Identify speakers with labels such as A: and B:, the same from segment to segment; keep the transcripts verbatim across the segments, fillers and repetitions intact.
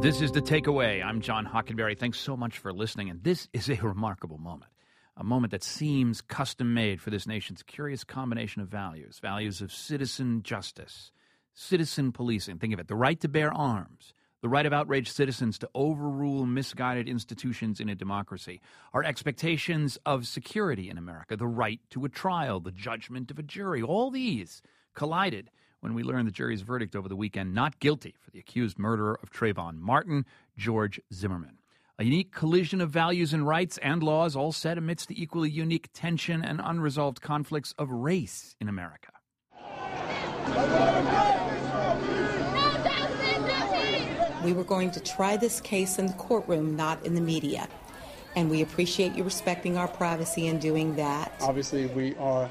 A: This is The Takeaway. I'm John Hockenberry. Thanks so much for listening. And this is a remarkable moment, a moment that seems custom-made for this nation's curious combination of values, values of citizen justice, citizen policing. Think of it, the right to bear arms, the right of outraged citizens to overrule misguided institutions in a democracy, our expectations of security in America, the right to a trial, the judgment of a jury. All these collided when we learned the jury's verdict over the weekend, not guilty for the accused murderer of Trayvon Martin, George Zimmerman. A unique collision of values and rights and laws, all set amidst the equally unique tension and unresolved conflicts of race in America.
B: We were going to try this case in the courtroom, not in the media. And we appreciate you respecting our privacy in doing that.
C: Obviously, we are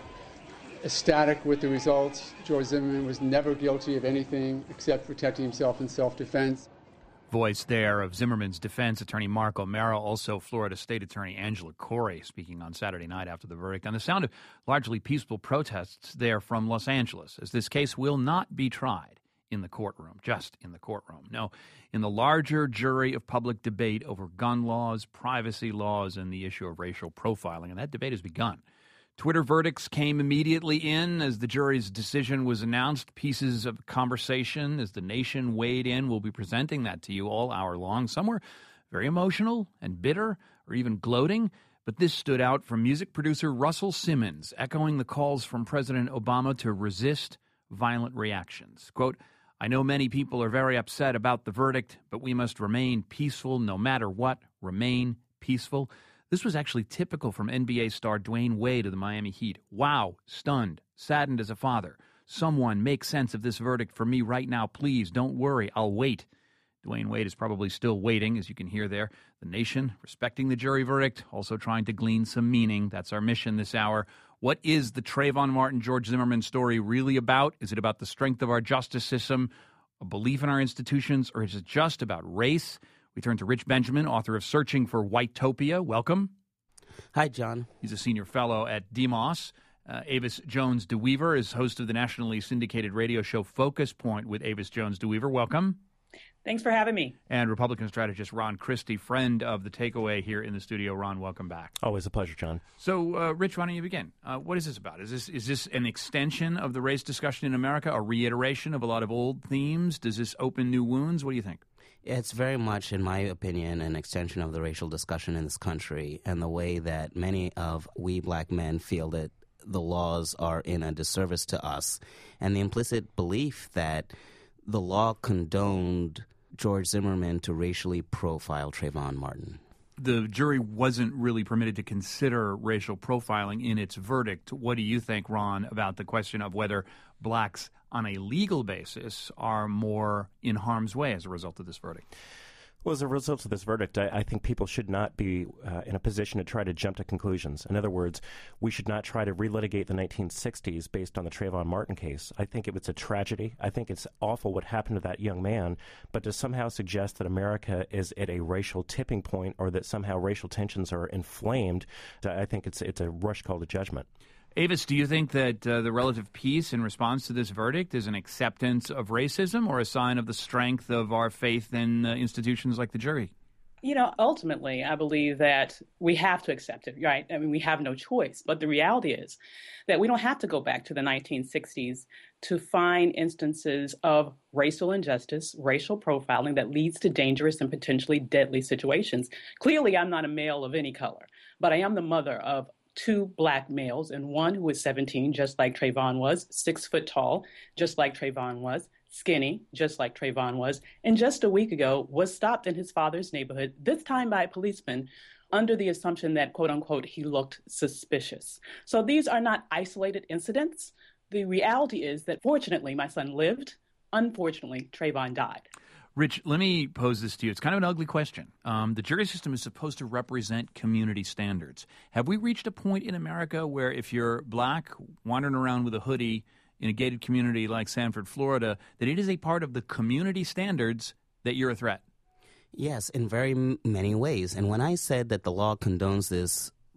C: ecstatic with the results. George Zimmerman was never guilty of anything except protecting himself in self-defense.
A: Voice there of Zimmerman's defense attorney Mark O'Mara, also Florida State Attorney Angela Corey, speaking on Saturday night after the verdict, and the sound of largely peaceful protests there from Los Angeles, as this case will not be tried in the courtroom, just in the courtroom. No, in the larger jury of public debate over gun laws, privacy laws, and the issue of racial profiling, and that debate has begun. Twitter verdicts came immediately in as the jury's decision was announced. Pieces of conversation as the nation weighed in. We'll be presenting that to you all hour long. Some were very emotional and bitter or even gloating, but this stood out from music producer Russell Simmons, echoing the calls from President Obama to resist violent reactions. Quote, "I know many people are very upset about the verdict, but we must remain peaceful no matter what. Remain peaceful." This was actually typical from N B A star Dwayne Wade of the Miami Heat. Wow, stunned, saddened as a father. Someone make sense of this verdict for me right now, please. Don't worry, I'll wait. Dwayne Wade is probably still waiting, as you can hear there. The nation respecting the jury verdict, also trying to glean some meaning. That's our mission this hour. What is the Trayvon Martin, George Zimmerman story really about? Is it about the strength of our justice system, a belief in our institutions, or is it just about race? We turn to Rich Benjamin, author of Searching for Whitopia. Welcome.
D: Hi, John.
A: He's a senior fellow at D M O S. Uh, Avis Jones DeWeaver is host of the nationally syndicated radio show Focus Point with Avis Jones DeWeaver. Welcome.
E: Thanks for having me.
A: And Republican strategist Ron Christie, friend of The Takeaway here in the studio. Ron, welcome back.
F: Always a pleasure, John.
A: So, uh, Rich, why don't you begin? Uh, what is this about? Is this is this an extension of the race discussion in America, a reiteration of a lot of old themes? Does this open new wounds? What do you think?
D: It's very much, in my opinion, an extension of the racial discussion in this country and the way that many of we black men feel that the laws are in a disservice to us, and the implicit belief that the law condoned George Zimmerman to racially profile Trayvon Martin.
A: The jury wasn't really permitted to consider racial profiling in its verdict. What do you think, Ron, about the question of whether blacks on a legal basis are more in harm's way as a result of this verdict?
F: Well, as a result of this verdict, I, I think people should not be uh, in a position to try to jump to conclusions. In other words, we should not try to relitigate the nineteen sixties based on the Trayvon Martin case. I think it was a tragedy. I think it's awful what happened to that young man. But to somehow suggest that America is at a racial tipping point or that somehow racial tensions are inflamed, I think it's it's a rush call to judgment.
A: Avis, do you think that uh, the relative peace in response to this verdict is an acceptance of racism or a sign of the strength of our faith in uh, institutions like the jury?
E: You know, ultimately, I believe that we have to accept it, right? I mean, we have no choice. But the reality is that we don't have to go back to the nineteen sixties to find instances of racial injustice, racial profiling that leads to dangerous and potentially deadly situations. Clearly, I'm not a male of any color, but I am the mother of two black males, and one who was seventeen, just like Trayvon was, six foot tall, just like Trayvon was, skinny, just like Trayvon was, and just a week ago was stopped in his father's neighborhood, this time by a policeman, under the assumption that, quote unquote, he looked suspicious. So these are not isolated incidents. The reality is that fortunately, my son lived. Unfortunately, Trayvon died.
A: Rich, let me pose this to you. It's kind of an ugly question. Um, the jury system is supposed to represent community standards. Have we reached a point in America where if you're black, wandering around with a hoodie in a gated community like Sanford, Florida, that it is a part of the community standards that you're a threat?
D: Yes, in very m- many ways. And when I said that the law condones this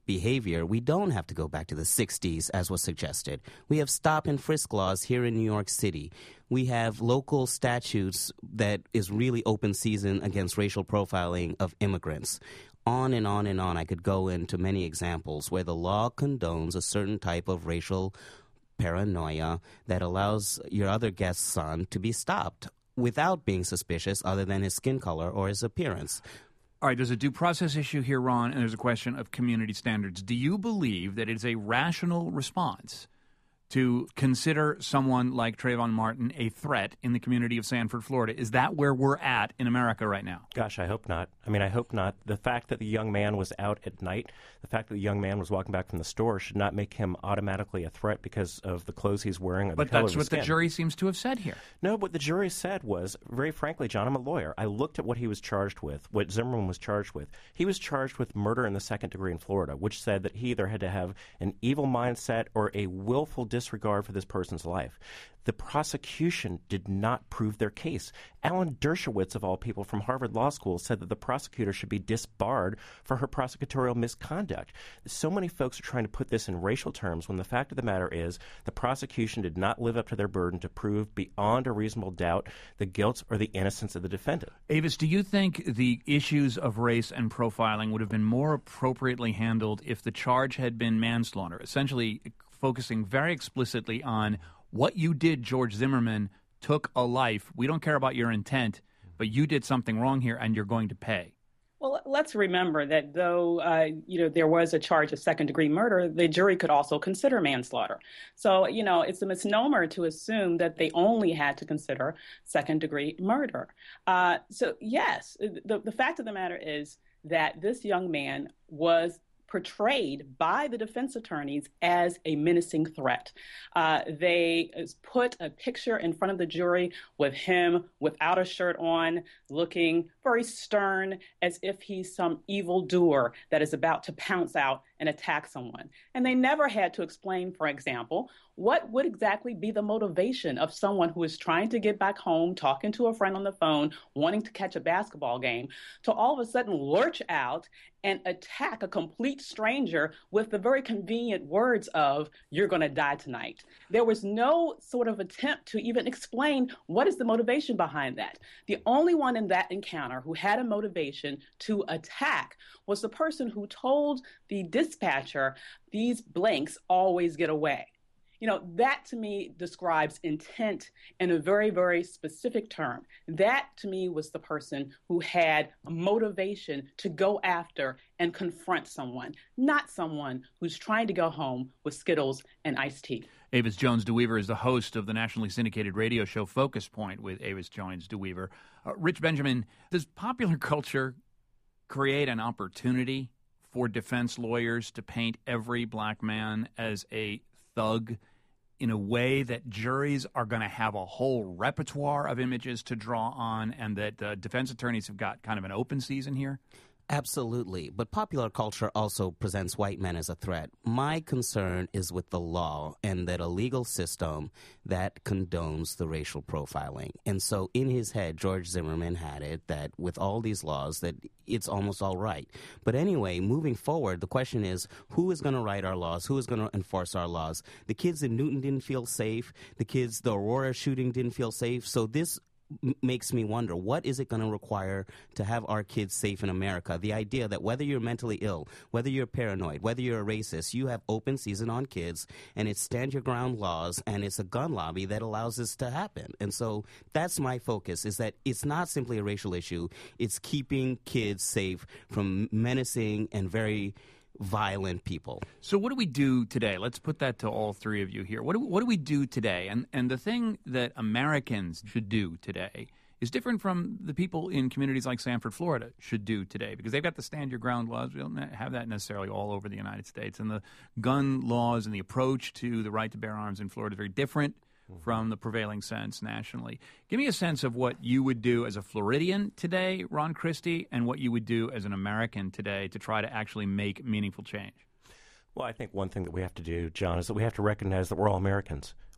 D: behavior, we don't have to go back to the sixties, as was suggested. We have stop and frisk laws here in New York City. We have local statutes that is really open season against racial profiling of immigrants. On and on and on. I could go into many examples where the law condones a certain type of racial paranoia that allows your other guest's son to be stopped without being suspicious other than his skin color or his appearance.
A: All right, there's a due process issue here, Ron, and there's a question of community standards. Do you believe that it's a rational response to consider someone like Trayvon Martin a threat in the community of Sanford, Florida? Is that where we're at in America right now?
F: Gosh, I hope not. I mean, I hope not. The fact that the young man was out at night, the fact that the young man was walking back from the store should not make him automatically a threat because of the clothes he's wearing or the
A: But
F: color
A: that's
F: of his
A: what
F: skin.
A: the jury seems to have said here.
F: No, what the jury said was, very frankly, John, I'm a lawyer. I looked at what he was charged with, what Zimmerman was charged with. He was charged with murder in the second degree in Florida, which said that he either had to have an evil mindset or a willful disregard for this person's life. The prosecution did not prove their case. Alan Dershowitz, of all people, from Harvard Law School, said that the prosecutor should be disbarred for her prosecutorial misconduct. So many folks are trying to put this in racial terms when the fact of the matter is the prosecution did not live up to their burden to prove beyond a reasonable doubt the guilt or the innocence of the defendant.
A: Avis, do you think the issues of race and profiling would have been more appropriately handled if the charge had been manslaughter, essentially focusing very explicitly on what you did, George Zimmerman, took a life. We don't care about your intent, but you did something wrong here and you're going to pay?
E: Well, let's remember that though, uh, you know, there was a charge of second-degree murder, the jury could also consider manslaughter. So, you know, it's a misnomer to assume that they only had to consider second-degree murder. Uh, so, yes, the, the fact of the matter is that this young man was portrayed by the defense attorneys as a menacing threat. Uh, they put a picture in front of the jury with him without a shirt on, looking very stern, as if he's some evildoer that is about to pounce out and attack someone. And they never had to explain, for example, what would exactly be the motivation of someone who is trying to get back home, talking to a friend on the phone, wanting to catch a basketball game, to all of a sudden lurch out and attack a complete stranger with the very convenient words of, "You're going to die tonight." There was no sort of attempt to even explain what is the motivation behind that. The only one in that encounter who had a motivation to attack was the person who told the dispatcher, "These blanks always get away." You know, that to me describes intent in a very, very specific term. That to me was the person who had a motivation to go after and confront someone, not someone who's trying to go home with Skittles and iced tea.
A: Avis Jones-DeWeaver is the host of the nationally syndicated radio show Focus Point with Avis Jones-DeWeaver. Uh, Rich Benjamin, does popular culture create an opportunity for defense lawyers to paint every black man as a thug in a way that juries are going to have a whole repertoire of images to draw on, and that uh, defense attorneys have got kind of an open season here?
D: Absolutely. But popular culture also presents white men as a threat. My concern is with the law and that a legal system that condones the racial profiling. And so in his head, George Zimmerman had it that with all these laws that it's almost all right. But anyway, moving forward, the question is, who is going to write our laws? Who is going to enforce our laws? The kids in Newton didn't feel safe. The kids, the Aurora shooting didn't feel safe. So this makes me wonder, what is it going to require to have our kids safe in America? The idea that whether you're mentally ill, whether you're paranoid, whether you're a racist, you have open season on kids, and it's stand your ground laws, and it's a gun lobby that allows this to happen. And so that's my focus, is that it's not simply a racial issue. It's keeping kids safe from menacing and very violent people.
A: So what do we do today? Let's put that to all three of you here. What do, what do we do today? And and the thing that Americans should do today is different from the people in communities like Sanford, Florida should do today, because they've got the stand your ground laws. We don't have that necessarily all over the United States. And the gun laws and the approach to the right to bear arms in Florida is very different from the prevailing sense nationally. Give me a sense of what you would do as a Floridian today, Ron Christie, and what you would do as an American today to try to actually make meaningful change.
F: Well, I think one thing that we have to do, John, is that we have to recognize that we're all Americans.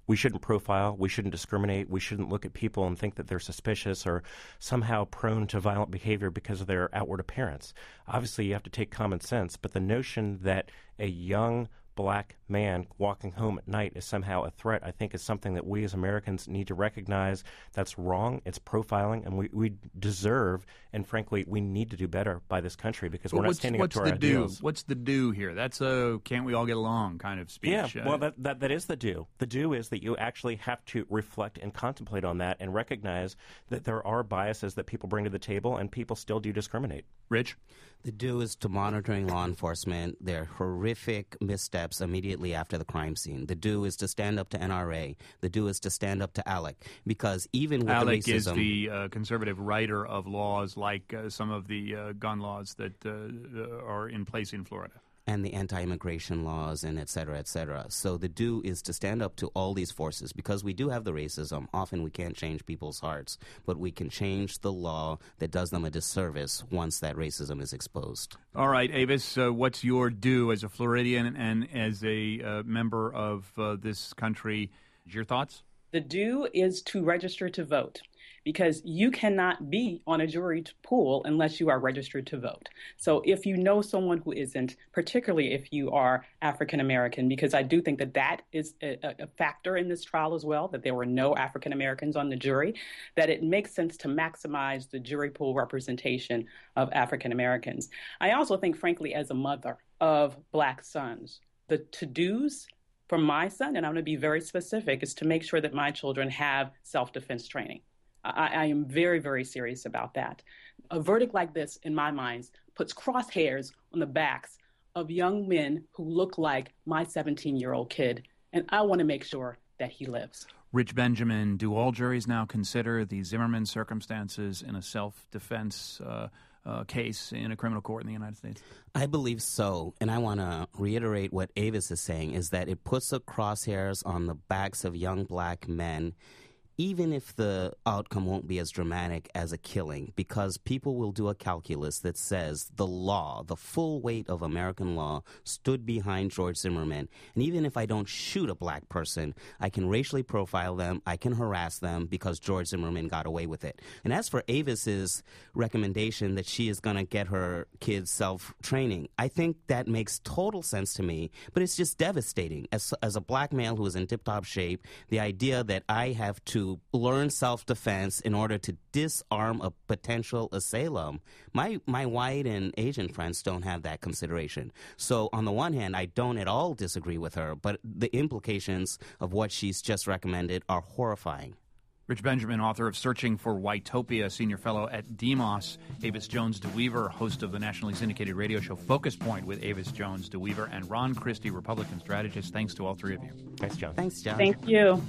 F: We shouldn't profile. We shouldn't discriminate. We shouldn't look at people and think that they're suspicious or somehow prone to violent behavior because of their outward appearance. Obviously, you have to take common sense, but the notion that a young black man walking home at night is somehow a threat, I think is something that we as Americans need to recognize. That's wrong. It's profiling, and we, we deserve, and frankly, we need to do better by this country because
A: but
F: we're not
A: what's,
F: standing
A: what's
F: up to
A: the
F: our
A: do?
F: ideals.
A: What's the do here? That's a can't we all get along kind of speech.
F: Yeah, well,
A: uh,
F: that, that, that is the do. The do is that you actually have to reflect and contemplate on that and recognize that there are biases that people bring to the table, and people still do discriminate.
A: Rich?
D: The do is to monitoring law enforcement, their horrific missteps immediately after the crime scene. The do is to stand up to N R A. The do is to stand up to ALEC. Because even with
A: ALEC
D: the racism...
A: is the uh, conservative writer of laws like uh, some of the uh, gun laws that uh, are in place in Florida.
D: And the anti-immigration laws and et cetera, et cetera. So the do is to stand up to all these forces. Because we do have the racism, often we can't change people's hearts, but we can change the law that does them a disservice once that racism is exposed.
A: All right, Avis, uh, what's your do as a Floridian and as a uh, member of uh, this country? Your thoughts?
E: The do is to register to vote, because you cannot be on a jury pool unless you are registered to vote. So if you know someone who isn't, particularly if you are African American, because I do think that that is a, a factor in this trial as well, that there were no African Americans on the jury, that it makes sense to maximize the jury pool representation of African Americans. I also think, frankly, as a mother of Black sons, the to-dos for my son, and I'm going to be very specific, is to make sure that my children have self-defense training. I, I am very, very serious about that. A verdict like this, in my mind, puts crosshairs on the backs of young men who look like my seventeen-year-old kid, and I want to make sure that he lives.
A: Rich Benjamin, do all juries now consider the Zimmerman circumstances in a self-defense uh, uh, case in a criminal court in the United States?
D: I believe so, and I want to reiterate what Avis is saying, is that it puts the crosshairs on the backs of young black men, even if the outcome won't be as dramatic as a killing, because people will do a calculus that says the law, the full weight of American law, stood behind George Zimmerman. And even if I don't shoot a black person, I can racially profile them, I can harass them because George Zimmerman got away with it. And as for Avis's recommendation that she is going to get her kids self-training, I think that makes total sense to me, but it's just devastating. As, as a black male who is in tip-top shape, the idea that I have to learn self-defense in order to disarm a potential assailant. My my white and Asian friends don't have that consideration. So on the one hand, I don't at all disagree with her, but the implications of what she's just recommended are horrifying.
A: Rich Benjamin, author of Searching for Whitopia, senior fellow at Demos. Avis Jones-DeWeever, host of the nationally syndicated radio show Focus Point with Avis Jones-DeWeever, and Ron Christie, Republican strategist. Thanks to all three of you.
F: Thanks, John.
D: Thanks, John.
E: Thank you.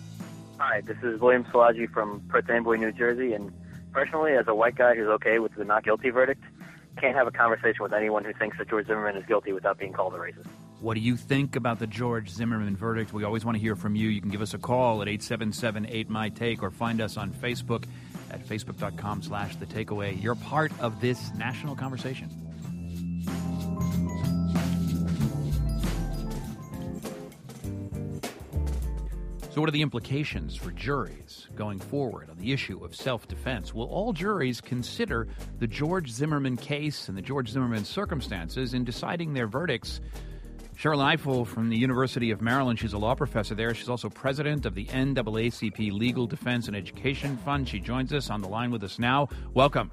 G: Hi, this is William Salaji from Perth Amboy, New Jersey, and personally, as a white guy who's okay with the not guilty verdict, can't have a conversation with anyone who thinks that George Zimmerman is guilty without being called a racist.
A: What do you think about the George Zimmerman verdict? We always want to hear from you. You can give us a call at eight seven seven eight M Y Take or find us on Facebook at facebook.com slash the takeaway. You're part of this national conversation. So what are the implications for juries going forward on the issue of self-defense? Will all juries consider the George Zimmerman case and the George Zimmerman circumstances in deciding their verdicts? Cheryl Eiffel from the University of Maryland, she's a law professor there. She's also president of the N double A C P Legal Defense and Education Fund. She joins us on the line with us now. Welcome.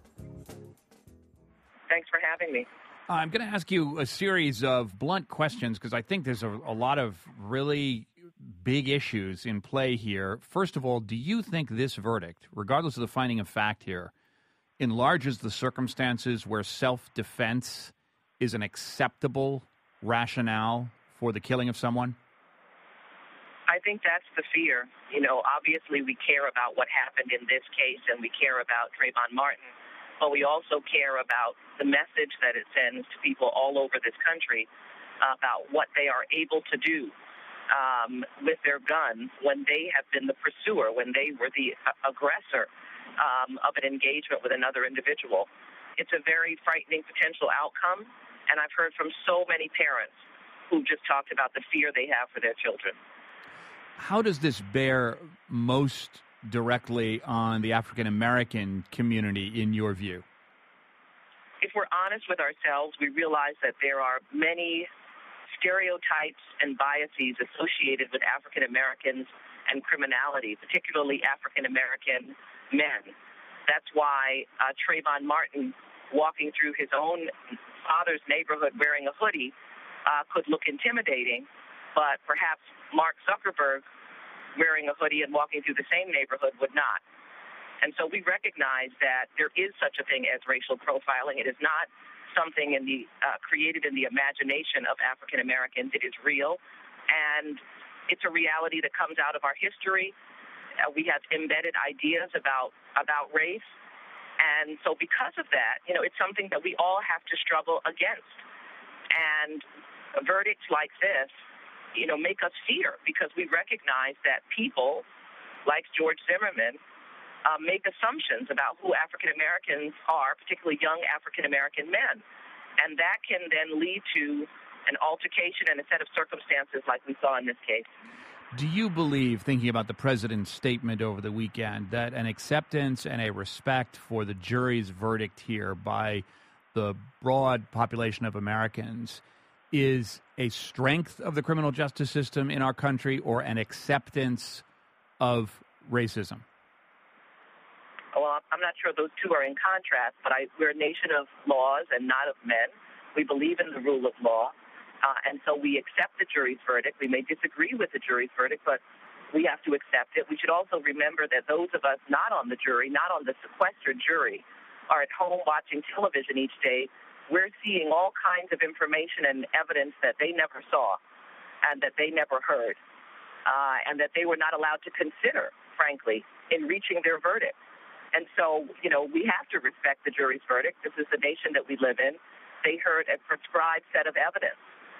G: Thanks for having me.
A: I'm going to ask you a series of blunt questions because I think there's a, a lot of really big issues in play here. First of all, do you think this verdict, regardless of the finding of fact here, enlarges the circumstances where self-defense is an acceptable rationale for the killing of someone?
H: I think that's the fear. You know, obviously we care about what happened in this case and we care about Trayvon Martin, but we also care about the message that it sends to people all over this country about what they are able to do um, with their gun when they have been the pursuer, when they were the aggressor um, of an engagement with another individual. It's a very frightening potential outcome, and I've heard from so many parents who just talked about the fear they have for their children.
A: How does this bear most directly on the African American community, in your view?
H: If we're honest with ourselves, we realize that there are many stereotypes and biases associated with African Americans and criminality, particularly African American men. That's why uh, Trayvon Martin, walking through his own father's neighborhood wearing a hoodie, uh, could look intimidating, but perhaps Mark Zuckerberg wearing a hoodie and walking through the same neighborhood would not. And so we recognize that there is such a thing as racial profiling. It is not something in the uh, created in the imagination of African Americans. It is real, and it's a reality that comes out of our history. Uh, we have embedded ideas about about race, and so because of that, you know, it's something that we all have to struggle against. And verdicts like this, you know, make us fear because we recognize that people like George Zimmerman uh, make assumptions about who African Americans are, particularly young African American men, and that can then lead to an altercation and a set of circumstances like we saw in this case.
A: Do you believe, thinking about the president's statement over the weekend, that an acceptance and a respect for the jury's verdict here by the broad population of Americans is a strength of the criminal justice system in our country or an acceptance of racism?
H: Well, I'm not sure those two are in contrast, but I, we're a nation of laws and not of men. We believe in the rule of law. Uh, and so we accept the jury's verdict. We may disagree with the jury's verdict, but we have to accept it. We should also remember that those of us not on the jury, not on the sequestered jury, are at home watching television each day. We're seeing all kinds of information and evidence that they never saw and that they never heard, uh, and that they were not allowed to consider, frankly, in reaching their verdict. And so, you know, we have to respect the jury's verdict. This is the nation that we live in. They heard a prescribed set of evidence.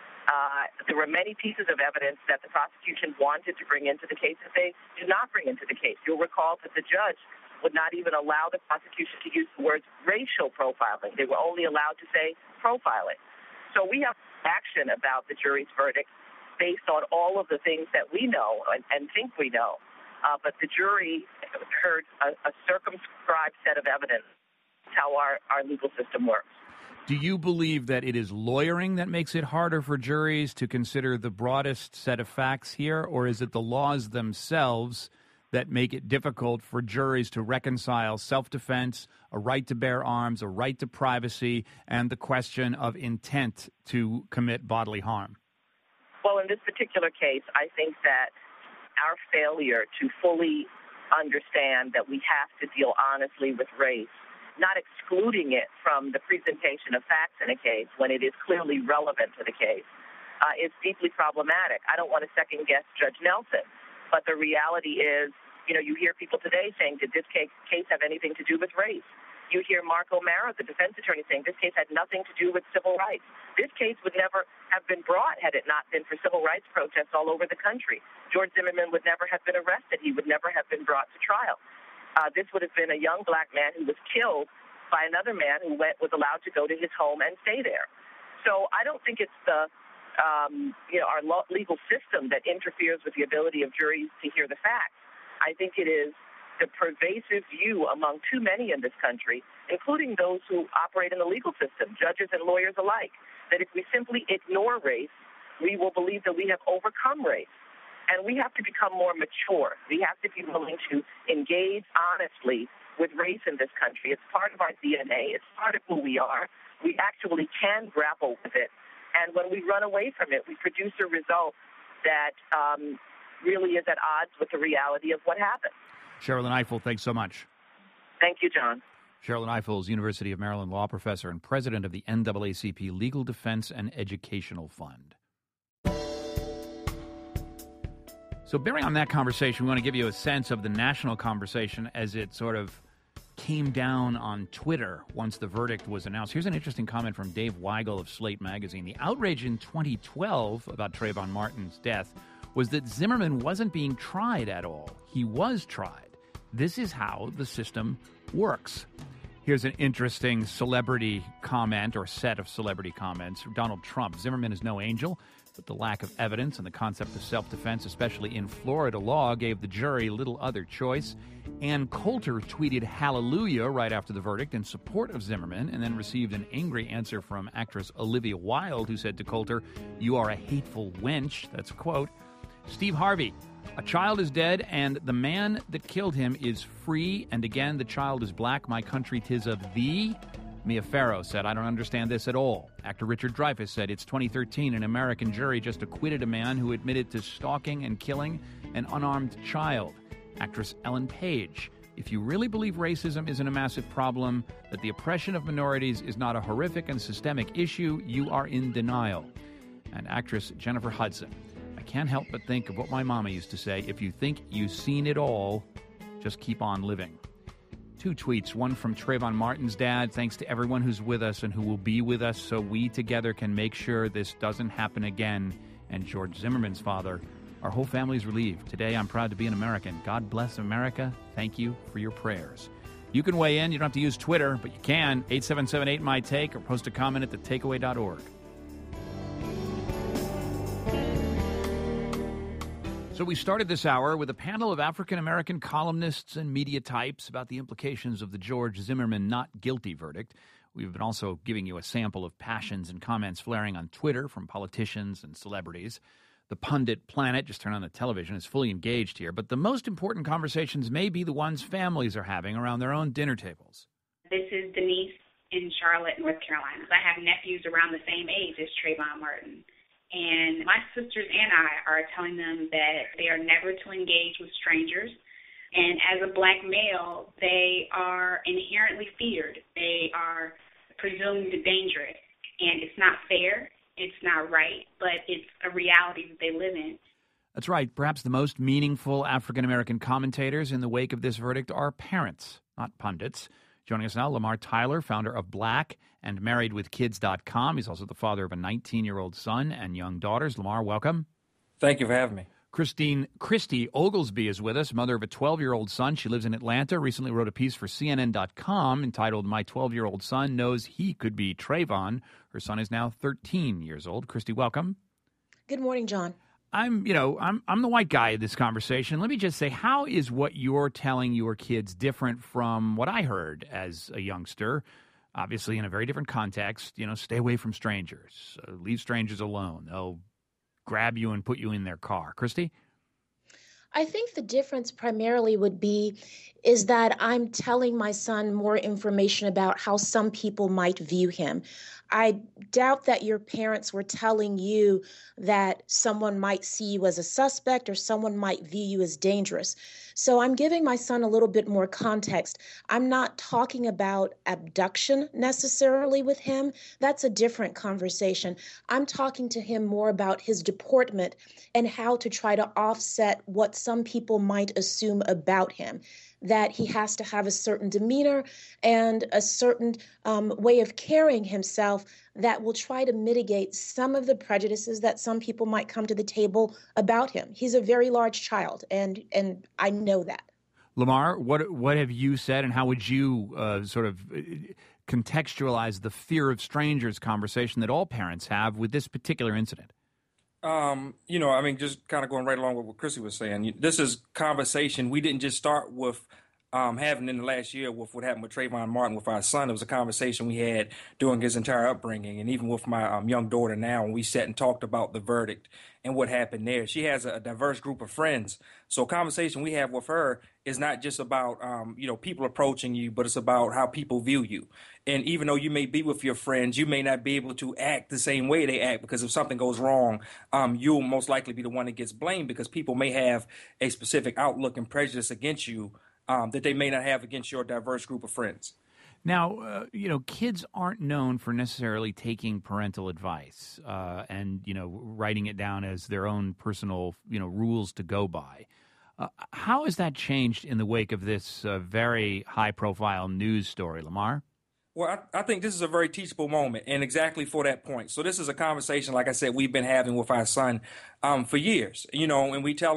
H: Uh, there were many pieces of evidence that the prosecution wanted to bring into the case that they did not bring into the case. You'll recall that the judge would not even allow the prosecution to use the words racial profiling. They were only allowed to say profiling. So we have action about the jury's verdict based on all of the things that we know and, and think we know. Uh, but the jury heard a, a circumscribed set of evidence. That's how our, our legal system works.
A: Do you believe that it is lawyering that makes it harder for juries to consider the broadest set of facts here, or is it the laws themselves that make it difficult for juries to reconcile self-defense, a right to bear arms, a right to privacy, and the question of intent to commit bodily harm?
H: Well, in this particular case, I think that our failure to fully understand that we have to deal honestly with race, not excluding it from the presentation of facts in a case when it is clearly relevant to the case, uh, is deeply problematic. I don't want to second-guess Judge Nelson, but the reality is, you know, you hear people today saying, did this case, case have anything to do with race? You hear Mark O'Mara, the defense attorney, saying this case had nothing to do with civil rights. This case would never have been brought had it not been for civil rights protests all over the country. George Zimmerman would never have been arrested. He would never have been brought to trial. Uh, this would have been a young black man who was killed by another man who went, was allowed to go to his home and stay there. So I don't think it's the, um, you know, our lo- legal system that interferes with the ability of juries to hear the facts. I think it is the pervasive view among too many in this country, including those who operate in the legal system, judges and lawyers alike, that if we simply ignore race, we will believe that we have overcome race. And we have to become more mature. We have to be willing to engage honestly with race in this country. It's part of our D N A. It's part of who we are. We actually can grapple with it. And when we run away from it, we produce a result that um, really is at odds with the reality of what happened.
A: Sherrilyn Ifill, thanks so much.
H: Thank you, John.
A: Sherrilyn Ifill is University of Maryland law professor and president of the N double A C P Legal Defense and Educational Fund. So bearing on that conversation, we want to give you a sense of the national conversation as it sort of came down on Twitter once the verdict was announced. Here's an interesting comment from Dave Weigel of Slate Magazine. The outrage in twenty twelve about Trayvon Martin's death was that Zimmerman wasn't being tried at all. He was tried. This is how the system works. Here's an interesting celebrity comment or set of celebrity comments. Donald Trump. Zimmerman is no angel. But the lack of evidence and the concept of self-defense, especially in Florida law, gave the jury little other choice. Ann Coulter tweeted hallelujah right after the verdict in support of Zimmerman, and then received an angry answer from actress Olivia Wilde, who said to Coulter, "You are a hateful wench." That's a quote. Steve Harvey, "A child is dead, and the man that killed him is free, and again the child is black. My country, 'tis of thee." Mia Farrow said, "I don't understand this at all." Actor Richard Dreyfuss said, "It's twenty thirteen. An American jury just acquitted a man who admitted to stalking and killing an unarmed child." Actress Ellen Page, "If you really believe racism isn't a massive problem, that the oppression of minorities is not a horrific and systemic issue, you are in denial." And actress Jennifer Hudson, "I can't help but think of what my mama used to say, if you think you've seen it all, just keep on living." Two tweets, one from Trayvon Martin's dad, "Thanks to everyone who's with us and who will be with us so we together can make sure this doesn't happen again." And George Zimmerman's father, "Our whole family's relieved. Today I'm proud to be an American. God bless America. Thank you for your prayers." You can weigh in. You don't have to use Twitter, but you can. eight seven seven eight, M Y Take, or post a comment at the takeaway dot org. So we started this hour with a panel of African-American columnists and media types about the implications of the George Zimmerman not guilty verdict. We've been also giving you a sample of passions and comments flaring on Twitter from politicians and celebrities. The pundit planet, just turn on the television, is fully engaged here. But the most important conversations may be the ones families are having around their own dinner tables.
I: This is Denise in Charlotte, North Carolina. I have nephews around the same age as Trayvon Martin. And my sisters and I are telling them that they are never to engage with strangers. And as a black male, they are inherently feared. They are presumed dangerous. And it's not fair. It's not right. But it's a reality that they live in.
A: That's right. Perhaps the most meaningful African-American commentators in the wake of this verdict are parents, not pundits. Joining us now, Lamar Tyler, founder of Black and Married With Kids dot com. He's also the father of a nineteen-year-old son and young daughters. Lamar, welcome.
J: Thank you for having me.
A: Christine Christy Oglesby is with us, mother of a twelve-year-old son. She lives in Atlanta, recently wrote a piece for C N N dot com entitled, "My twelve-year-old son knows he could be Trayvon." Her son is now thirteen years old. Christy, welcome.
K: Good morning, John.
A: I'm, you know, I'm I'm the white guy in this conversation. Let me just say, how is what you're telling your kids different from what I heard as a youngster? Obviously, in a very different context. You know, stay away from strangers. Uh, leave strangers alone. They'll grab you and put you in their car. Christy?
K: I think the difference primarily would be is that I'm telling my son more information about how some people might view him. I doubt that your parents were telling you that someone might see you as a suspect or someone might view you as dangerous. So I'm giving my son a little bit more context. I'm not talking about abduction necessarily with him. That's a different conversation. I'm talking to him more about his deportment and how to try to offset what some people might assume about him, that he has to have a certain demeanor and a certain um, way of carrying himself that will try to mitigate some of the prejudices that some people might come to the table about him. He's a very large child, and and I know that.
A: Lamar, what what have you said, and how would you uh, sort of contextualize the fear of strangers conversation that all parents have with this particular incident?
J: Um, you know, I mean, just kind of going right along with what Chrissy was saying, this is conversation we didn't just start with um, having in the last year with what happened with Trayvon Martin with our son. It was a conversation we had during his entire upbringing, and even with my um, young daughter now, when we sat and talked about the verdict and what happened there. She has a diverse group of friends. So a conversation we have with her is not just about, um, you know, people approaching you, but it's about how people view you. And even though you may be with your friends, you may not be able to act the same way they act, because if something goes wrong, um, you'll most likely be the one that gets blamed, because people may have a specific outlook and prejudice against you um, that they may not have against your diverse group of friends.
A: Now, uh, you know, kids aren't known for necessarily taking parental advice uh, and, you know, writing it down as their own personal, you know, rules to go by. Uh, how has that changed in the wake of this uh, very high-profile news story, Lamar?
J: Well, I, I think this is a very teachable moment, and exactly for that point. So this is a conversation, like I said, we've been having with our son um, for years, you know, and we tell him,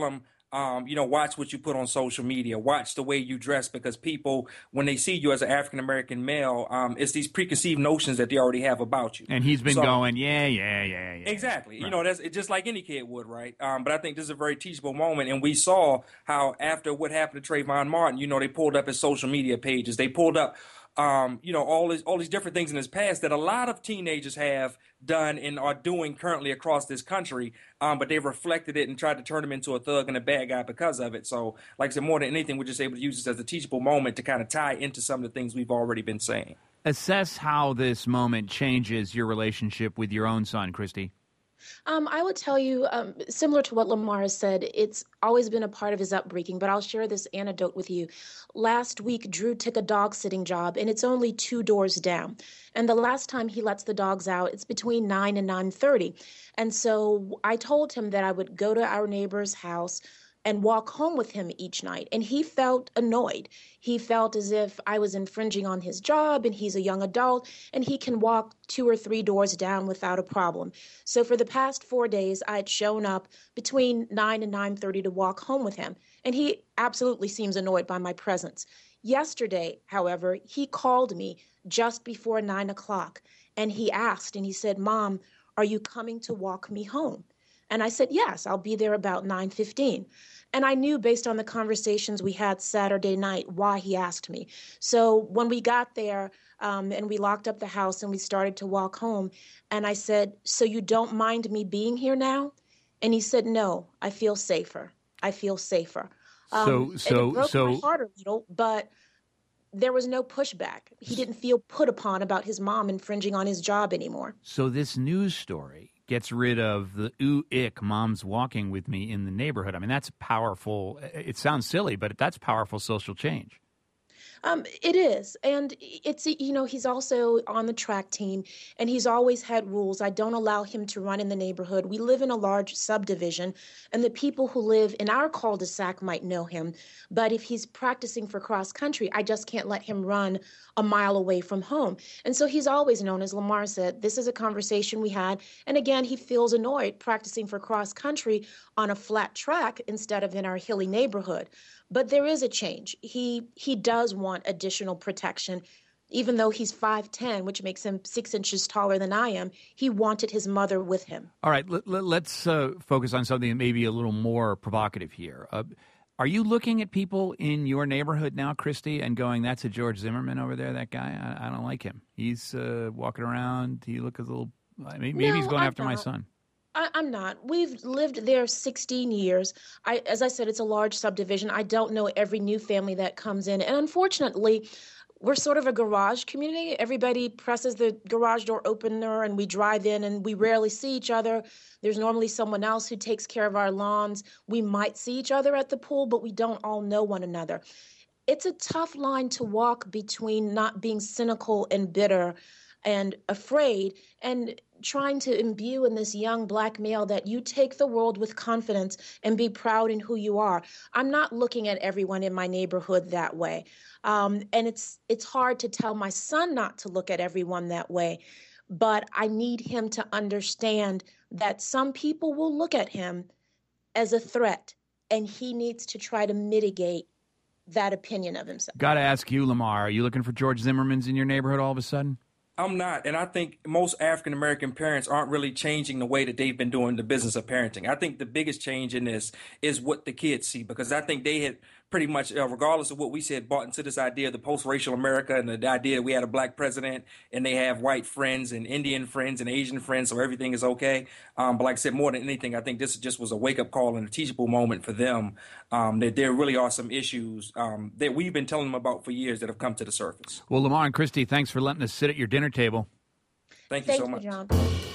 J: Um, you know, watch what you put on social media. Watch the way you dress, because people, when they see you as an African-American male, um, it's these preconceived notions that they already have about you.
A: And he's been
J: so,
A: going, yeah, yeah, yeah, yeah.
J: Exactly.
A: Right.
J: You know, that's it's just like any kid would, right? Um, but I think this is a very teachable moment. And we saw how after what happened to Trayvon Martin, you know, they pulled up his social media pages. They pulled up Um, you know, all these all these different things in his past that a lot of teenagers have done and are doing currently across this country, um, but they've reflected it and tried to turn him into a thug and a bad guy because of it. So, like I said, more than anything, we're just able to use this as a teachable moment to kind of tie into some of the things we've already been saying.
A: Assess how this moment changes your relationship with your own son, Christy.
K: Um, I would tell you, um, similar to what Lamar has said, it's always been a part of his upbringing, but I'll share this anecdote with you. Last week, Drew took a dog sitting job, and it's only two doors down. And the last time he lets the dogs out, it's between nine and nine thirty. And so I told him that I would go to our neighbor's house and walk home with him each night. And he felt annoyed. He felt as if I was infringing on his job, and he's a young adult, and he can walk two or three doors down without a problem. So for the past four days, I had shown up between nine and nine thirty to walk home with him. And he absolutely seems annoyed by my presence. Yesterday, however, he called me just before nine o'clock, and he asked, and he said, "Mom, are you coming to walk me home?" And I said, "Yes, I'll be there about nine fifteen. And I knew based on the conversations we had Saturday night why he asked me. So when we got there um, and we locked up the house and we started to walk home, and I said, "So you don't mind me being here now?" And he said, "No, I feel safer. I feel safer." Um,
A: So, so,
K: and it broke
A: so,
K: my heart a little, but there was no pushback. He didn't feel put upon about his mom infringing on his job anymore.
A: so this news story gets rid of the ooh, ick, mom's walking with me in the neighborhood. I mean, that's powerful. It sounds silly, but that's powerful social change.
K: Um, it is. And it's, you know, he's also on the track team, and he's always had rules. I don't allow him to run in the neighborhood. We live in a large subdivision, and the people who live in our cul-de-sac might know him. But if he's practicing for cross country, I just can't let him run a mile away from home. And so he's always known, as Lamar said, this is a conversation we had. And again, he feels annoyed practicing for cross country on a flat track instead of in our hilly neighborhood. But there is a change. He he does want additional protection. Even though he's five ten, which makes him six inches taller than I am, he wanted his mother with him.
A: All right, let, let, let's uh, focus on something that may be a little more provocative here. Uh, are you looking at people in your neighborhood now, Christy, and going, "That's a George Zimmerman over there, that guy? I, I don't like him. He's uh, walking around. He looks a little, I mean, maybe
K: No,
A: he's going
K: I
A: after my
K: don't.
A: son."
K: I, I'm not. We've lived there sixteen years. I, as I said, it's a large subdivision. I don't know every new family that comes in. And unfortunately, we're sort of a garage community. Everybody presses the garage door opener and we drive in, and we rarely see each other. There's normally someone else who takes care of our lawns. We might see each other at the pool, but we don't all know one another. It's a tough line to walk between not being cynical and bitter and afraid, and trying to imbue in this young black male that you take the world with confidence and be proud in who you are. I'm not looking at everyone in my neighborhood that way. Um, and it's it's hard to tell my son not to look at everyone that way. But I need him to understand that some people will look at him as a threat, and he needs to try to mitigate that opinion of himself.
A: Got to ask you, Lamar, are you looking for George Zimmermans in your neighborhood all of a sudden?
J: I'm not, and I think most African-American parents aren't really changing the way that they've been doing the business of parenting. I think the biggest change in this is what the kids see, because I think they had pretty much, uh, regardless of what we said, bought into this idea of the post-racial America and the, the idea that we had a black president and they have white friends and Indian friends and Asian friends, so everything is okay. Um, but like I said, more than anything, I think this just was a wake-up call and a teachable moment for them, um, that there really are some issues um, that we've been telling them about for years that have come to the surface.
A: Well, Lamar and Christy, thanks for letting us sit at your dinner table.
J: Thank you
K: Thank
J: so
K: you,
J: much.
K: John.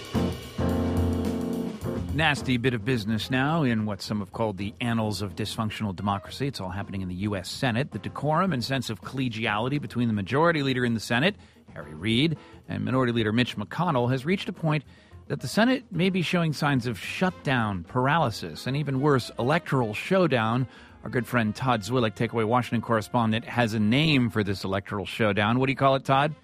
A: Nasty bit of business now in what some have called the annals of dysfunctional democracy. It's all happening in the U S Senate. The decorum and sense of collegiality between the majority leader in the Senate, Harry Reid, and Minority Leader Mitch McConnell has reached a point that the Senate may be showing signs of shutdown, paralysis, and even worse, electoral showdown. Our good friend Todd Zwillich, Takeaway Washington correspondent, has a name for this electoral showdown. What do you call it, Todd?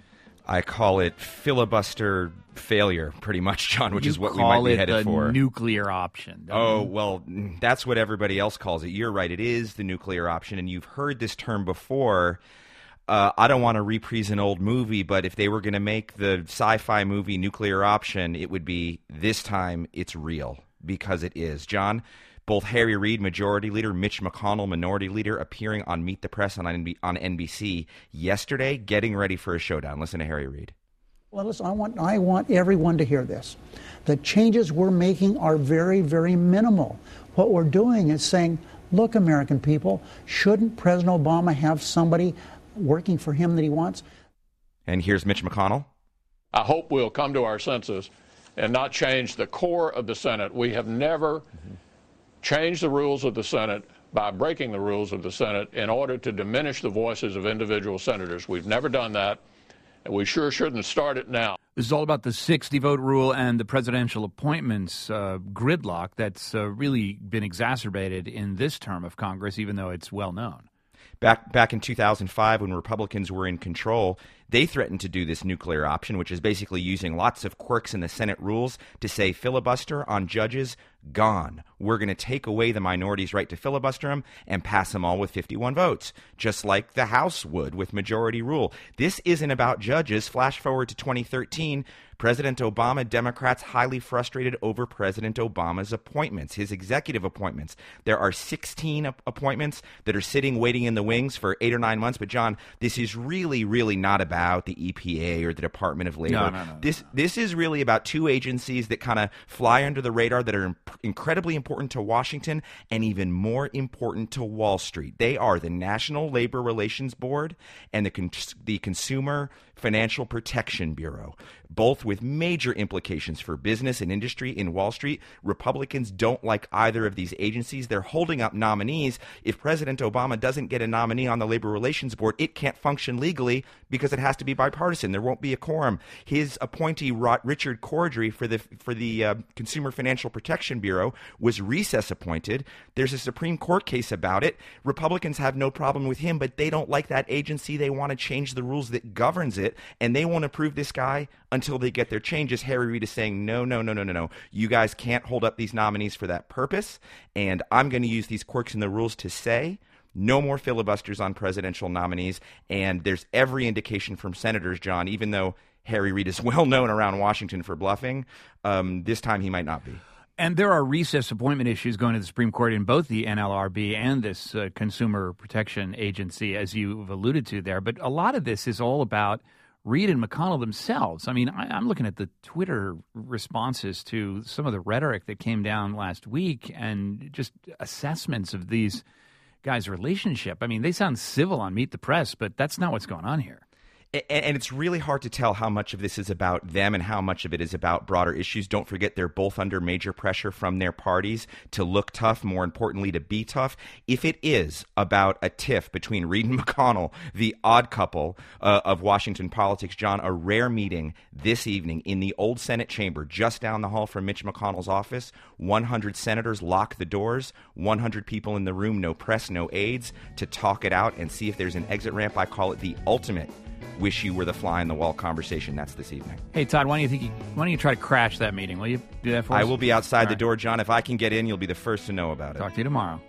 L: I call it filibuster failure, pretty much, John, which
A: you
L: is what we might be headed
A: for.
L: for.
A: Nuclear option.
L: Oh, well, that's what everybody else calls it. You're right. It is the nuclear option, and you've heard this term before. Uh, I don't want to reprise an old movie, but if they were going to make the sci-fi movie Nuclear Option, it would be this time it's real, because it is. John, both Harry Reid, Majority Leader, Mitch McConnell, Minority Leader, appearing on Meet the Press on N B C yesterday, getting ready for a showdown. Listen to Harry Reid.
M: Well, listen, I want, I want everyone to hear this. The changes we're making are very, very minimal. What we're doing is saying, look, American people, shouldn't President Obama have somebody working for him that he wants?
L: And here's Mitch McConnell.
N: I hope we'll come to our senses and not change the core of the Senate. We have never mm-hmm. changed the rules of the Senate by breaking the rules of the Senate in order to diminish the voices of individual senators. We've never done that, and we sure shouldn't start it now.
A: This is all about the sixty-vote rule and the presidential appointments uh, gridlock that's uh, really been exacerbated in this term of Congress, even though it's well known.
L: Back back in two thousand five, when Republicans were in control, they threatened to do this nuclear option, which is basically using lots of quirks in the Senate rules to say filibuster on judges, gone. We're going to take away the minority's right to filibuster them and pass them all with fifty-one votes, just like the House would with majority rule. This isn't about judges. Flash forward to twenty thirteen. President Obama, Democrats highly frustrated over President Obama's appointments, his executive appointments. There are sixteen appointments that are sitting waiting in the wings for eight or nine months. But, John, this is really, really not about the E P A or the Department of Labor.
A: No, no, no,
L: this, this is really about two agencies that kind of fly under the radar that are imp- incredibly important to Washington and even more important to Wall Street. They are the National Labor Relations Board and the, con- the Consumer Financial Protection Bureau, both with major implications for business and industry in Wall Street. Republicans don't like either of these agencies. They're holding up nominees. If President Obama doesn't get a nominee on the Labor Relations Board, it can't function legally because it has to be bipartisan. There won't be a quorum. His appointee, Richard Cordry, for the for the uh, Consumer Financial Protection Bureau was recess appointed. There's a Supreme Court case about it. Republicans have no problem with him, but they don't like that agency. They want to change the rules that governs it. And they won't approve this guy until they get their changes. Harry Reid is saying, no, no, no, no, no, no. You guys can't hold up these nominees for that purpose. And I'm going to use these quirks in the rules to say no more filibusters on presidential nominees. And there's every indication from senators, John, even though Harry Reid is well known around Washington for bluffing, um, this time he might not be.
A: And there are recess appointment issues going to the Supreme Court in both the N L R B and this uh, Consumer Protection Agency, as you've alluded to there. But a lot of this is all about Reid and McConnell themselves. I mean, I, I'm looking at the Twitter responses to some of the rhetoric that came down last week and just assessments of these guys' relationship. I mean, they sound civil on Meet the Press, but that's not what's going on here.
L: And it's really hard to tell how much of this is about them and how much of it is about broader issues. Don't forget, they're both under major pressure from their parties to look tough, more importantly, to be tough. If it is about a tiff between Reid and McConnell, the odd couple uh, of Washington politics, John, a rare meeting this evening in the old Senate chamber just down the hall from Mitch McConnell's office. one hundred senators lock the doors, one hundred people in the room, no press, no aides, to talk it out and see if there's an exit ramp. I call it the ultimate wish you were the fly on the wall conversation. That's this evening.
A: Hey, Todd, why don't you think you, why don't you try to crash that meeting? Will you do that for us?
L: I will be outside
A: All
L: the
A: right.
L: door, John. If I can get in, you'll be the first to know about it.
A: Talk to you tomorrow.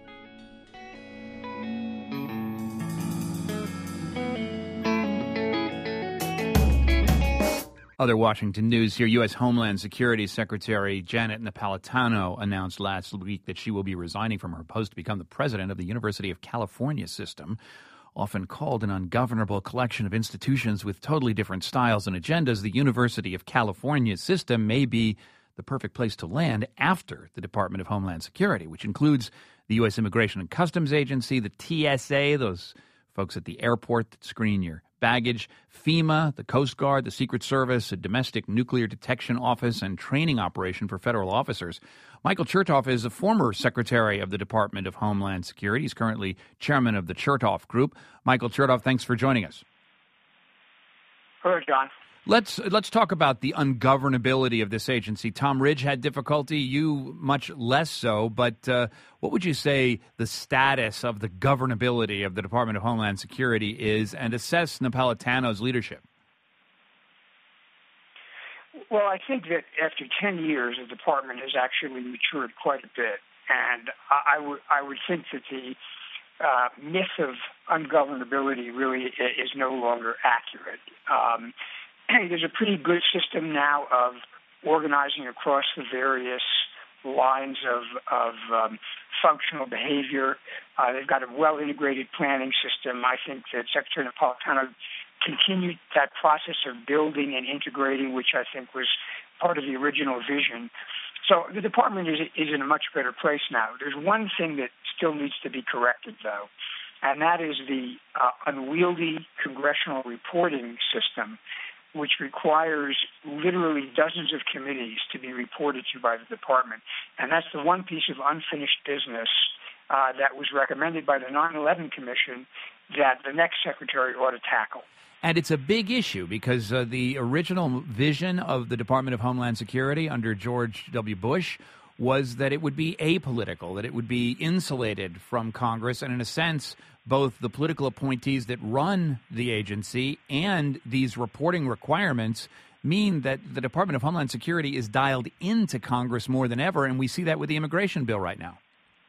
A: Other Washington news here. U S. Homeland Security Secretary Janet Napolitano announced last week that she will be resigning from her post to become the president of the University of California system. Often called an ungovernable collection of institutions with totally different styles and agendas, the University of California system may be the perfect place to land after the Department of Homeland Security, which includes the U S. Immigration and Customs Agency, the T S A, those folks at the airport that screen your baggage, FEMA, the Coast Guard, the Secret Service, a domestic nuclear detection office and training operation for federal officers. Michael Chertoff is a former secretary of the Department of Homeland Security. He's currently chairman of the Chertoff Group. Michael Chertoff, thanks for joining us.
O: Hello, John.
A: Let's let's talk about the ungovernability of this agency. Tom Ridge had difficulty, you much less so, but uh, what would you say the status of the governability of the Department of Homeland Security is, and assess Napolitano's leadership?
P: Well, I think that after ten years, the department has actually matured quite a bit, and I, I would I would think that the uh, myth of ungovernability really is no longer accurate. Um, there's a pretty good system now of organizing across the various lines of, of um, functional behavior. Uh, they've got a well-integrated planning system. I think that Secretary Napolitano continued that process of building and integrating, which I think was part of the original vision. So the department is, is in a much better place now. There's one thing that still needs to be corrected, though, and that is the uh, unwieldy congressional reporting system, which requires literally dozens of committees to be reported to by the department. And that's the one piece of unfinished business uh, that was recommended by the nine eleven Commission that the next secretary ought to tackle.
A: And it's a big issue because uh, the original vision of the Department of Homeland Security under George W. Bush was that it would be apolitical, that it would be insulated from Congress, and in a sense, both the political appointees that run the agency and these reporting requirements mean that the Department of Homeland Security is dialed into Congress more than ever, and we see that with the immigration bill right now.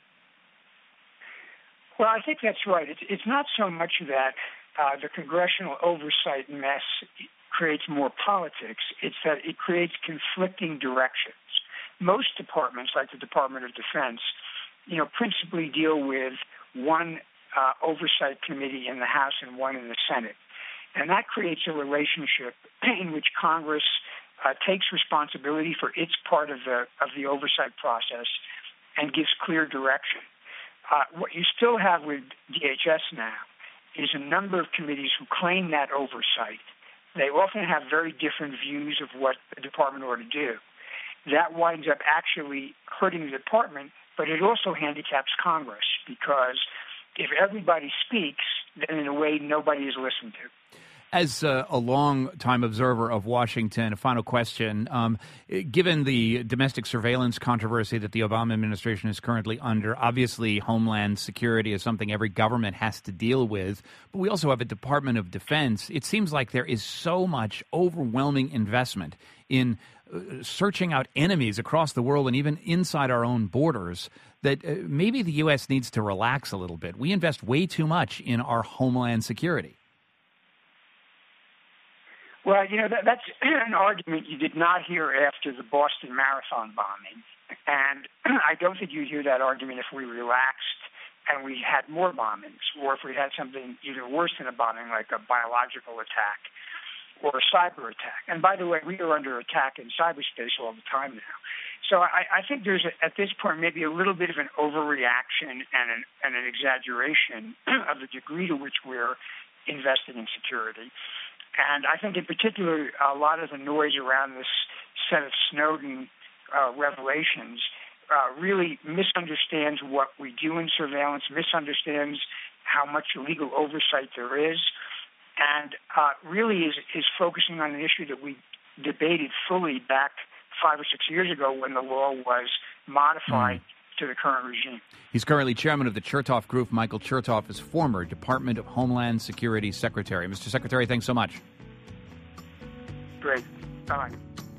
P: Well, I think that's right. It's, it's not so much that uh, the congressional oversight mess creates more politics. It's that it creates conflicting directions. Most departments, like the Department of Defense, you know, principally deal with one uh, oversight committee in the House and one in the Senate. And that creates a relationship in which Congress uh, takes responsibility for its part of the of the oversight process and gives clear direction. Uh, what you still have with D H S now is a number of committees who claim that oversight. They often have very different views of what the department ought to do. That winds up actually hurting the department, but it also handicaps Congress because if everybody speaks, then in a way nobody is listened to.
A: As uh, a long-time observer of Washington, a final question. Um, given the domestic surveillance controversy that the Obama administration is currently under, obviously Homeland Security is something every government has to deal with, but we also have a Department of Defense. It seems like there is so much overwhelming investment in uh, searching out enemies across the world and even inside our own borders that uh, maybe the U S needs to relax a little bit. We invest way too much in our Homeland Security.
P: Well, you know, that, that's an argument you did not hear after the Boston Marathon bombing. And I don't think you'd hear that argument if we relaxed and we had more bombings, or if we had something even worse than a bombing, like a biological attack or a cyber attack. And by the way, we are under attack in cyberspace all the time now. So I, I think there's, a, at this point, maybe a little bit of an overreaction and an, and an exaggeration of the degree to which we're investing in security. And I think in particular, a lot of the noise around this set of Snowden uh, revelations uh, really misunderstands what we do in surveillance, misunderstands how much legal oversight there is, and uh, really is, is focusing on an issue that we debated fully back five or six years ago when the law was modified mm. to the current regime.
A: He's currently chairman of the Chertoff Group. Michael Chertoff is former Department of Homeland Security Secretary. Mister Secretary, thanks so much.
P: Great. Bye.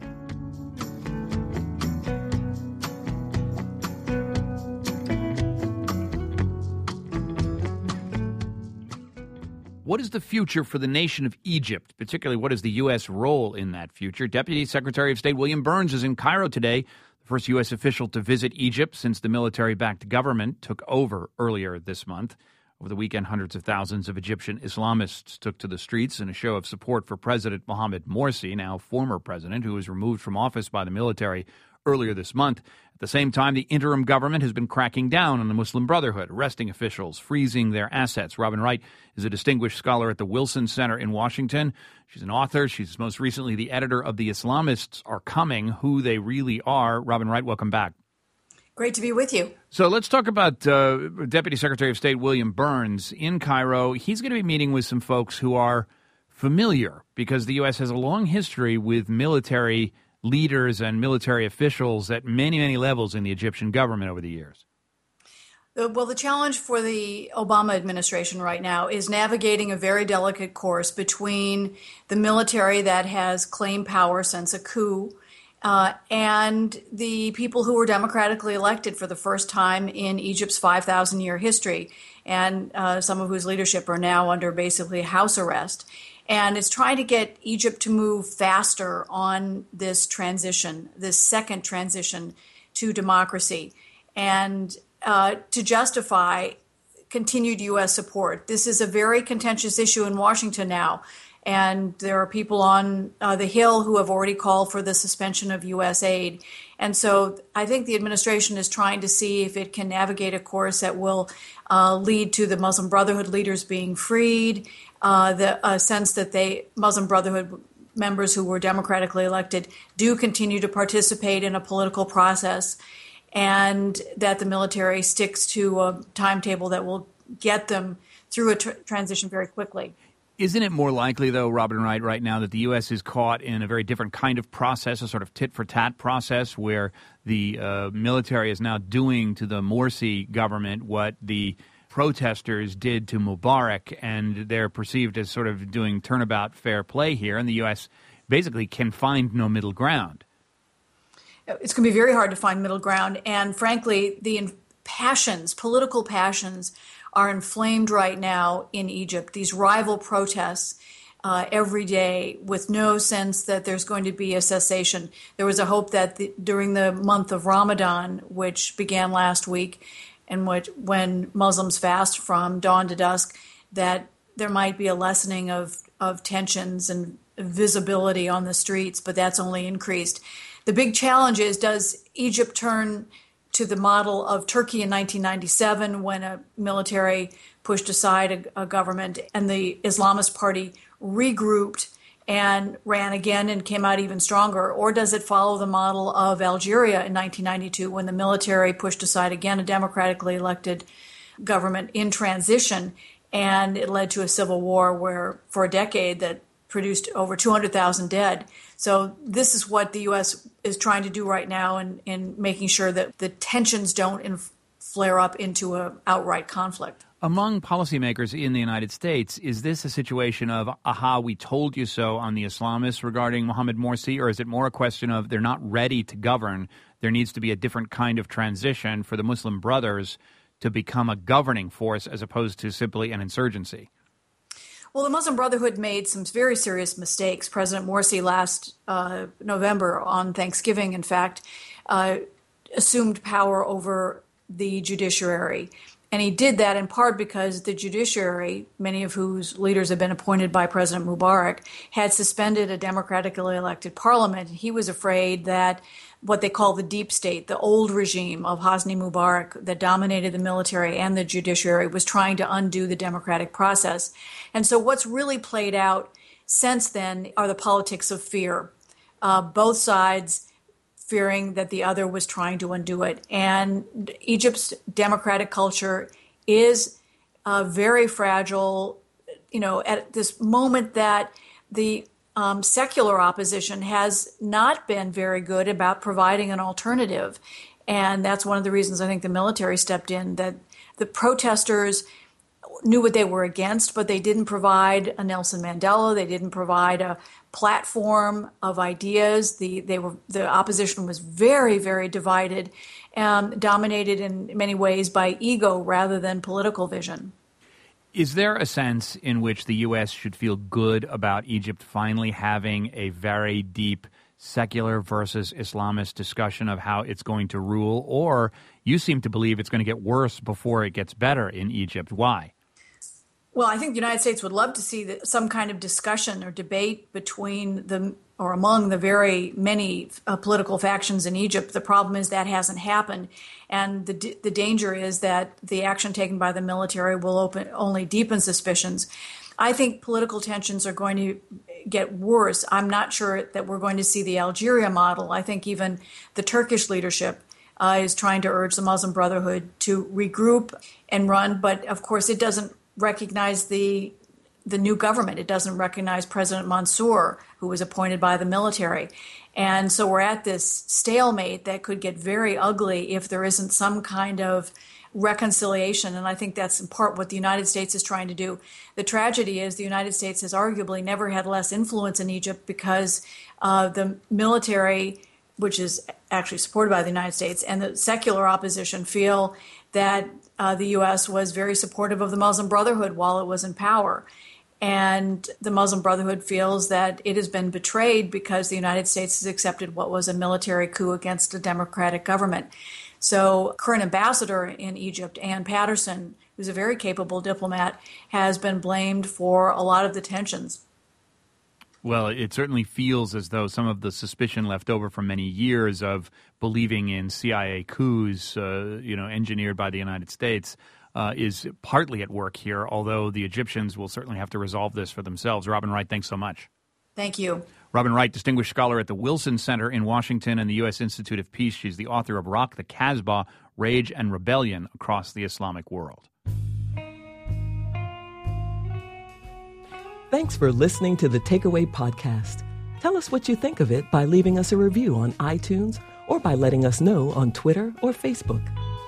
A: What is the future for the nation of Egypt? Particularly, what is the U S role in that future? Deputy Secretary of State William Burns is in Cairo today, the first U S official to visit Egypt since the military-backed government took over earlier this month. Over the weekend, hundreds of thousands of Egyptian Islamists took to the streets in a show of support for President Mohamed Morsi, now former president, who was removed from office by the military earlier this month. At the same time, the interim government has been cracking down on the Muslim Brotherhood, arresting officials, freezing their assets. Robin Wright is a distinguished scholar at the Wilson Center in Washington. She's an author. She's most recently the editor of The Islamists Are Coming, Who They Really Are. Robin Wright, welcome back.
Q: Great to be with you.
A: So let's talk about uh, Deputy Secretary of State William Burns in Cairo. He's going to be meeting with some folks who are familiar because the U S has a long history with military leaders and military officials at many, many levels in the Egyptian government over the years.
Q: Well, the challenge for the Obama administration right now is navigating a very delicate course between the military that has claimed power since a coup uh, and the people who were democratically elected for the first time in Egypt's five thousand year history, and uh, some of whose leadership are now under basically house arrest. And it's trying to get Egypt to move faster on this transition, this second transition to democracy, and uh, to justify continued U S support. This is a very contentious issue in Washington now, and there are people on uh, the Hill who have already called for the suspension of U S aid. And so I think the administration is trying to see if it can navigate a course that will uh, lead to the Muslim Brotherhood leaders being freed, uh, the uh, sense that they, Muslim Brotherhood members who were democratically elected, do continue to participate in a political process, and that the military sticks to a timetable that will get them through a tr- transition very quickly.
A: Isn't it more likely, though, Robin Wright, right now that the U S is caught in a very different kind of process, a sort of tit-for-tat process, where the uh, military is now doing to the Morsi government what the protesters did to Mubarak, and they're perceived as sort of doing turnabout fair play here, and the U S basically can find no middle ground?
Q: It's going to be very hard to find middle ground, and frankly, the passions, political passions, are inflamed right now in Egypt. These rival protests uh, every day with no sense that there's going to be a cessation. There was a hope that the, during the month of Ramadan, which began last week, and which, when Muslims fast from dawn to dusk, that there might be a lessening of, of tensions and visibility on the streets, but that's only increased. The big challenge is, does Egypt turn to the model of Turkey in nineteen ninety-seven, when a military pushed aside a, a government and the Islamist Party regrouped and ran again and came out even stronger? Or does it follow the model of Algeria in nineteen ninety-two, when the military pushed aside again a democratically elected government in transition, and it led to a civil war where, for a decade, that produced over two hundred thousand dead? So this is what the U S is trying to do right now in, in making sure that the tensions don't inf- flare up into an outright conflict.
A: Among policymakers in the United States, is this a situation of, aha, we told you so on the Islamists regarding Mohamed Morsi, or is it more a question of they're not ready to govern, there needs to be a different kind of transition for the Muslim Brothers to become a governing force as opposed to simply an insurgency?
Q: Well, the Muslim Brotherhood made some very serious mistakes. President Morsi last uh, November, on Thanksgiving, in fact, uh, assumed power over the judiciary. And he did that in part because the judiciary, many of whose leaders had been appointed by President Mubarak, had suspended a democratically elected parliament. He was afraid that what they call the deep state, the old regime of Hosni Mubarak that dominated the military and the judiciary, was trying to undo the democratic process. And so what's really played out since then are the politics of fear. Uh, both sides fearing that the other was trying to undo it. And Egypt's democratic culture is uh, very fragile, you know, at this moment that the um, secular opposition has not been very good about providing an alternative. And that's one of the reasons I think the military stepped in, that the protesters knew what they were against, but they didn't provide a Nelson Mandela. They didn't provide a platform of ideas. The they were the opposition was very, very divided, um, dominated in many ways by ego rather than political vision.
A: Is there a sense in which the U S should feel good about Egypt finally having a very deep secular versus Islamist discussion of how it's going to rule? Or you seem to believe it's going to get worse before it gets better in Egypt. Why?
Q: Well, I think the United States would love to see that some kind of discussion or debate between the or among the very many uh, political factions in Egypt. The problem is that hasn't happened, and the d- the danger is that the action taken by the military will open only deepen suspicions. I think political tensions are going to get worse. I'm not sure that we're going to see the Algeria model. I think even the Turkish leadership uh, is trying to urge the Muslim Brotherhood to regroup and run, but of course it doesn't recognize the the new government. It doesn't recognize President Mansour, who was appointed by the military. And so we're at this stalemate that could get very ugly if there isn't some kind of reconciliation. And I think that's in part what the United States is trying to do. The tragedy is the United States has arguably never had less influence in Egypt because uh, the military, which is actually supported by the United States, and the secular opposition feel that uh, the U S was very supportive of the Muslim Brotherhood while it was in power. And the Muslim Brotherhood feels that it has been betrayed because the United States has accepted what was a military coup against a democratic government. So current ambassador in Egypt, Ann Patterson, who's a very capable diplomat, has been blamed for a lot of the tensions.
A: Well, it certainly feels as though some of the suspicion left over from many years of believing in C I A coups, uh, you know, engineered by the United States, uh, is partly at work here, although the Egyptians will certainly have to resolve this for themselves. Robin Wright, thanks so much.
Q: Thank you.
A: Robin Wright, distinguished scholar at the Wilson Center in Washington and the U S Institute of Peace. She's the author of Rock the Casbah, Rage and Rebellion Across the Islamic World.
R: Thanks for listening to the Takeaway Podcast. Tell us what you think of it by leaving us a review on iTunes or by letting us know on Twitter or Facebook.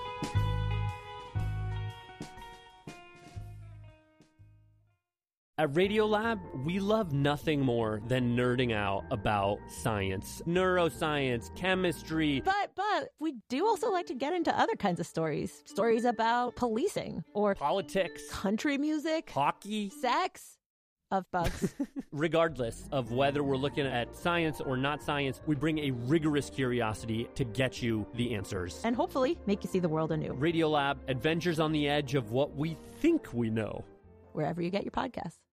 S: At Radiolab, we love nothing more than nerding out about science, neuroscience, chemistry.
T: But, but, we do also like to get into other kinds of stories. Stories about policing or
S: politics,
T: country music,
S: hockey,
T: sex, of bugs.
S: Regardless of whether we're looking at science or not science, we bring a rigorous curiosity to get you the answers.
T: And hopefully make you see the world anew.
S: Radiolab, adventures on the edge of what we think we know.
T: Wherever you get your podcasts.